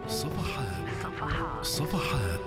صفحات.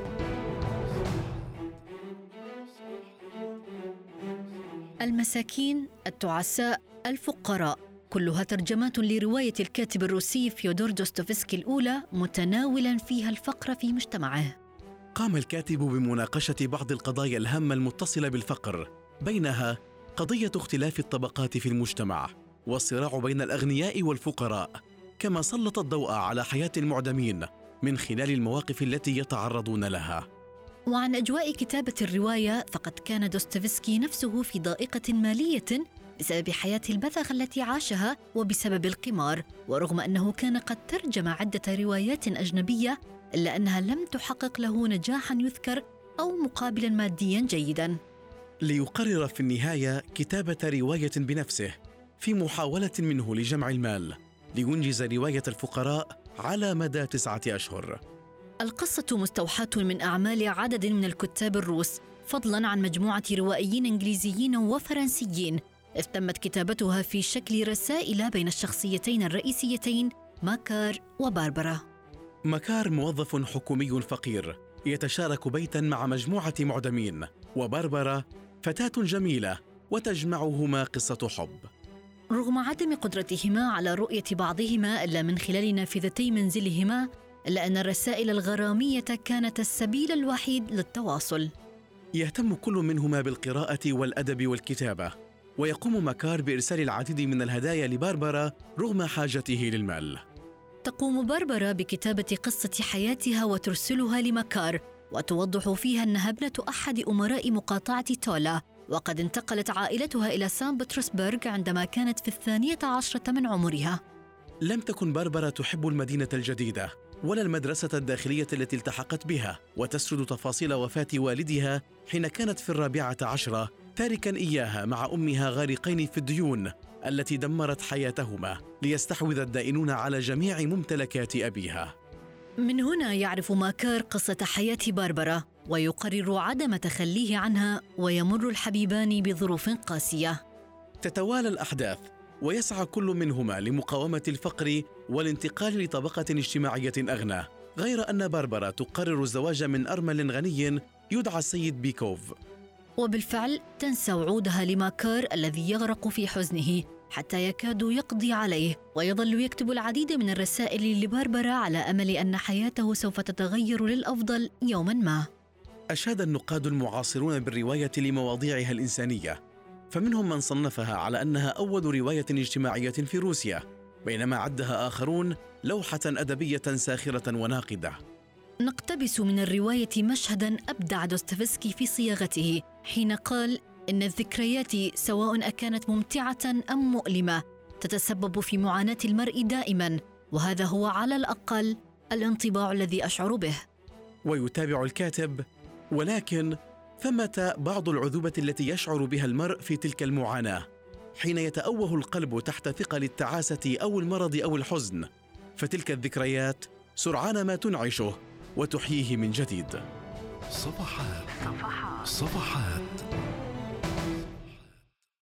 المساكين، التعساء، الفقراء، كلها ترجمات لرواية الكاتب الروسي فيودور دوستويفسكي الأولى، متناولا فيها الفقر في مجتمعه. قام الكاتب بمناقشة بعض القضايا الهامة المتصلة بالفقر، بينها قضية اختلاف الطبقات في المجتمع والصراع بين الأغنياء والفقراء، كما سلط الضوء على حياة المعدمين من خلال المواقف التي يتعرضون لها. وعن أجواء كتابة الرواية، فقد كان دوستويفسكي نفسه في ضائقة مالية بسبب حياة البذخ التي عاشها وبسبب القمار، ورغم أنه كان قد ترجم عدة روايات أجنبية إلا أنها لم تحقق له نجاحاً يذكر أو مقابلاً مادياً جيداً. ليقرر في النهاية كتابة رواية بنفسه في محاولة منه لجمع المال لينجز رواية الفقراء على مدى 9 أشهر. القصة مستوحاة من أعمال عدد من الكتاب الروس، فضلاً عن مجموعة روائيين إنجليزيين وفرنسيين، إذ تمت كتابتها في شكل رسائل بين الشخصيتين الرئيسيتين ماكار وباربرا. ماكار موظف حكومي فقير يتشارك بيتاً مع مجموعة معدمين، وباربرا فتاة جميلة وتجمعهما قصة حب. رغم عدم قدرتهما على رؤية بعضهما إلا من خلال نافذتي منزلهما، إلا أن الرسائل الغرامية كانت السبيل الوحيد للتواصل. يهتم كل منهما بالقراءة والأدب والكتابة، ويقوم ماكار بإرسال العديد من الهدايا لباربرا رغم حاجته للمال. تقوم باربرا بكتابة قصة حياتها وترسلها لماكار، وتوضح فيها أنها ابنة أحد أمراء مقاطعة تولا، وقد انتقلت عائلتها إلى سان بطرسبرغ عندما كانت في 12 من عمرها. لم تكن باربرا تحب المدينة الجديدة ولا المدرسة الداخلية التي التحقت بها، وتسرد تفاصيل وفاة والدها حين كانت في 14، تاركا إياها مع أمها غارقين في الديون التي دمرت حياتهما ليستحوذ الدائنون على جميع ممتلكات أبيها. من هنا يعرف ماكار قصة حياة باربرا، ويقرر عدم تخليه عنها، ويمر الحبيبان بظروف قاسية. تتوالى الأحداث، ويسعى كل منهما لمقاومة الفقر والانتقال لطبقة اجتماعية أغنى، غير أن باربرا تقرر الزواج من أرمل غني يدعى السيد بيكوف. وبالفعل تنسى وعودها لماكار الذي يغرق في حزنه حتى يكاد يقضي عليه، ويظل يكتب العديد من الرسائل لباربرا على أمل أن حياته سوف تتغير للأفضل يوماً ما. أشاد النقاد المعاصرون بالرواية لمواضيعها الإنسانية، فمنهم من صنفها على أنها أول رواية اجتماعية في روسيا، بينما عدها آخرون لوحة أدبية ساخرة وناقدة. نقتبس من الرواية مشهداً أبدع دوستويفسكي في صياغته حين قال إن الذكريات سواء أكانت ممتعة أم مؤلمة تتسبب في معاناة المرء دائماً، وهذا هو على الأقل الانطباع الذي أشعر به. ويتابع الكاتب: ولكن ثمة بعض العذوبة التي يشعر بها المرء في تلك المعاناة حين يتأوه القلب تحت ثقل التعاسة أو المرض أو الحزن، فتلك الذكريات سرعان ما تنعشه وتحييه من جديد. صفحات.